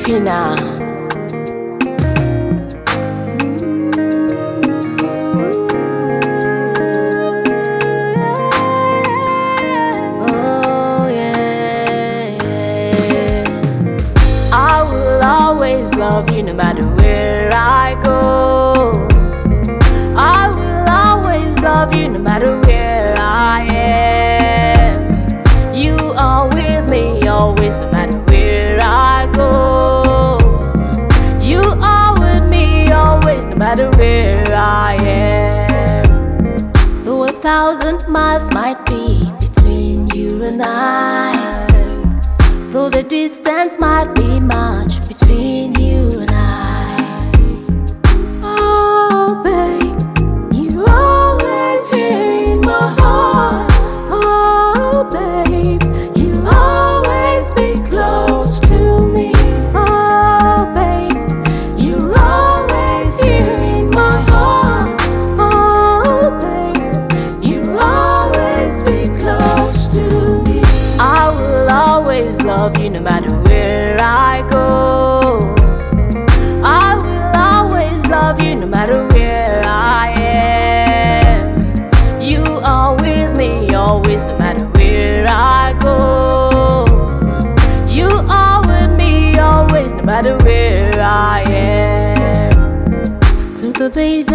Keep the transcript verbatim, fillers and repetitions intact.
Fina. Oh yeah, yeah. I will always love you no matter where I go. I will always love you no matter where I am. You are with me always no matter where I go. You are with me always no matter where I am. Though a thousand miles might be between you and I, though the distance might be much between you and I, oh babe, you always here in my heart. Oh babe, you always be close to me. Oh babe, you're always here in my heart. Oh babe, you always be close to me. I will always love you no matter where I go. I will always love you no matter where I am. You are with me always no matter where I go. You are with me always no matter where I am. Through the days